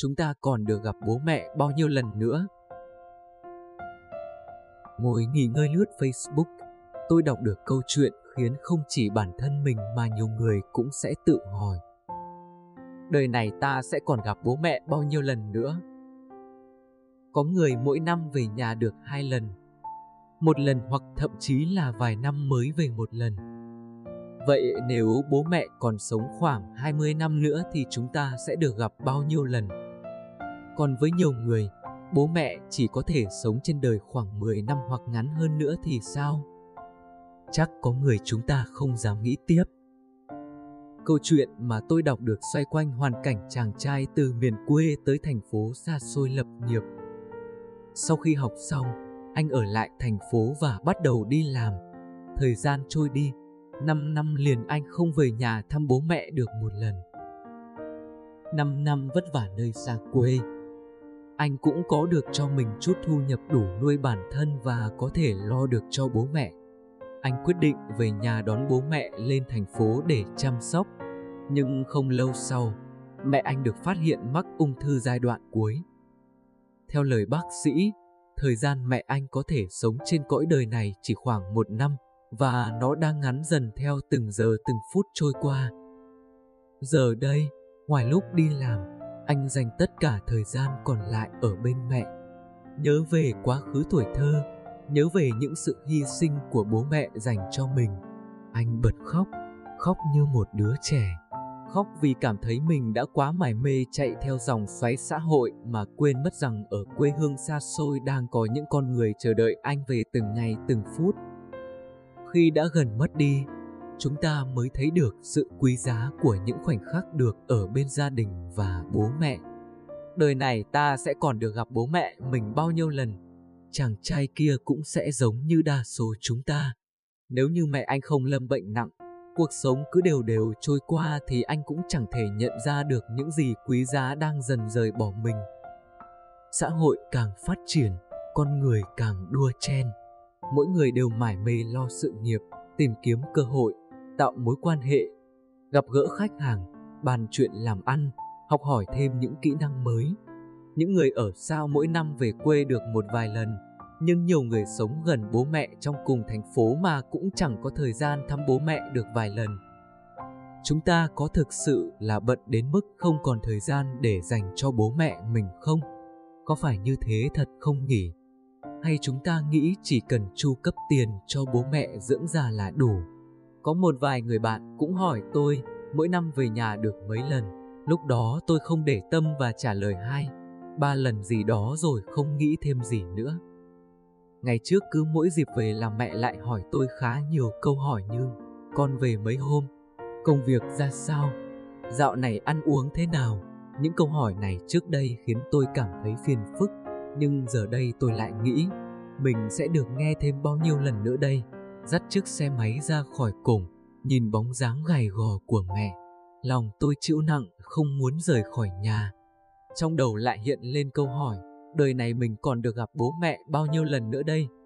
chúng ta còn được gặp bố mẹ bao nhiêu lần nữa? Ngồi nghỉ ngơi lướt Facebook, tôi đọc được câu chuyện khiến không chỉ bản thân mình mà nhiều người cũng sẽ tự hỏi. Đời này ta sẽ còn gặp bố mẹ bao nhiêu lần nữa? Có người mỗi năm về nhà được 2 lần, một lần hoặc thậm chí là vài năm mới về một lần. Vậy nếu bố mẹ còn sống khoảng 20 năm nữa thì chúng ta sẽ được gặp bao nhiêu lần? Còn với nhiều người, bố mẹ chỉ có thể sống trên đời khoảng 10 năm hoặc ngắn hơn nữa thì sao? Chắc có người chúng ta không dám nghĩ tiếp. Câu chuyện mà tôi đọc được xoay quanh hoàn cảnh chàng trai từ miền quê tới thành phố xa xôi lập nghiệp. Sau khi học xong, anh ở lại thành phố và bắt đầu đi làm. Thời gian trôi đi, 5 năm liền anh không về nhà thăm bố mẹ được một lần. 5 năm vất vả nơi xa quê, anh cũng có được cho mình chút thu nhập đủ nuôi bản thân và có thể lo được cho bố mẹ. Anh quyết định về nhà đón bố mẹ lên thành phố để chăm sóc. Nhưng không lâu sau, mẹ anh được phát hiện mắc ung thư giai đoạn cuối. Theo lời bác sĩ, thời gian mẹ anh có thể sống trên cõi đời này chỉ khoảng 1 năm, và nó đang ngắn dần theo từng giờ từng phút trôi qua. Giờ đây, ngoài lúc đi làm, anh dành tất cả thời gian còn lại ở bên mẹ. Nhớ về quá khứ tuổi thơ, nhớ về những sự hy sinh của bố mẹ dành cho mình. Anh bật khóc, khóc như một đứa trẻ. Khóc vì cảm thấy mình đã quá mải mê chạy theo dòng xoáy xã hội mà quên mất rằng ở quê hương xa xôi đang có những con người chờ đợi anh về từng ngày từng phút. Khi đã gần mất đi, chúng ta mới thấy được sự quý giá của những khoảnh khắc được ở bên gia đình và bố mẹ. Đời này ta sẽ còn được gặp bố mẹ mình bao nhiêu lần? Chàng trai kia cũng sẽ giống như đa số chúng ta. Nếu như mẹ anh không lâm bệnh nặng, cuộc sống cứ đều đều trôi qua thì anh cũng chẳng thể nhận ra được những gì quý giá đang dần rời bỏ mình. Xã hội càng phát triển, con người càng đua chen. Mỗi người đều mải mê lo sự nghiệp, tìm kiếm cơ hội, tạo mối quan hệ, gặp gỡ khách hàng, bàn chuyện làm ăn, học hỏi thêm những kỹ năng mới. Những người ở xa mỗi năm về quê được một vài lần, nhưng nhiều người sống gần bố mẹ trong cùng thành phố mà cũng chẳng có thời gian thăm bố mẹ được vài lần. Chúng ta có thực sự là bận đến mức không còn thời gian để dành cho bố mẹ mình không? Có phải như thế thật không nhỉ? Hay chúng ta nghĩ chỉ cần chu cấp tiền cho bố mẹ dưỡng già là đủ? Có một vài người bạn cũng hỏi tôi mỗi năm về nhà được mấy lần. Lúc đó tôi không để tâm và trả lời 2-3 lần gì đó rồi không nghĩ thêm gì nữa. Ngày trước cứ mỗi dịp về là mẹ lại hỏi tôi khá nhiều câu hỏi như: con về mấy hôm? Công việc ra sao? Dạo này ăn uống thế nào? Những câu hỏi này trước đây khiến tôi cảm thấy phiền phức, nhưng giờ đây tôi lại nghĩ mình sẽ được nghe thêm bao nhiêu lần nữa đây. Dắt chiếc xe máy ra khỏi cổng, nhìn bóng dáng gầy gò của mẹ, lòng tôi chịu nặng không muốn rời khỏi nhà. Trong đầu lại hiện lên câu hỏi: đời này mình còn được gặp bố mẹ bao nhiêu lần nữa đây?